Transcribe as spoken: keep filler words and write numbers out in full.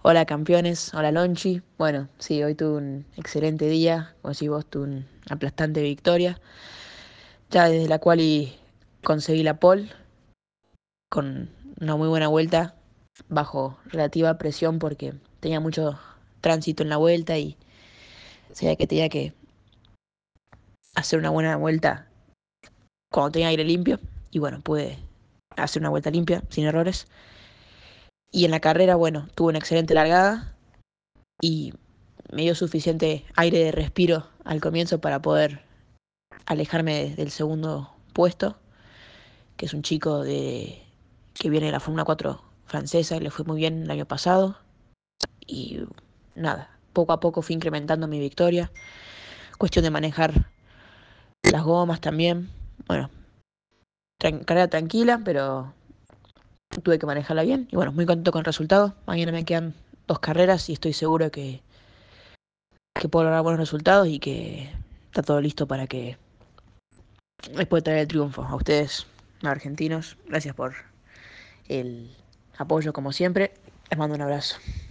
Hola campeones, hola Lonchi. Bueno, sí, hoy tuve un excelente día, como decís vos, tuve una aplastante victoria, ya desde la cual y conseguí la pole con una muy buena vuelta, bajo relativa presión porque tenía mucho tránsito en la vuelta y sabía que tenía que hacer una buena vuelta cuando tenía aire limpio y bueno, pude hacer una vuelta limpia, sin errores. Y en la carrera, bueno, tuve una excelente largada y me dio suficiente aire de respiro al comienzo para poder alejarme del segundo puesto, que es un chico de que viene de la Fórmula cuatro francesa, y le fue muy bien el año pasado. Y nada, poco a poco fui incrementando mi victoria. Cuestión de manejar las gomas también. Bueno, tran- carrera tranquila, pero tuve que manejarla bien. Y bueno, muy contento con el resultado. Mañana me quedan dos carreras y estoy seguro que, que puedo lograr buenos resultados y que está todo listo para que les pueda traer el triunfo. A ustedes, argentinos, gracias por el apoyo como siempre. Les mando un abrazo.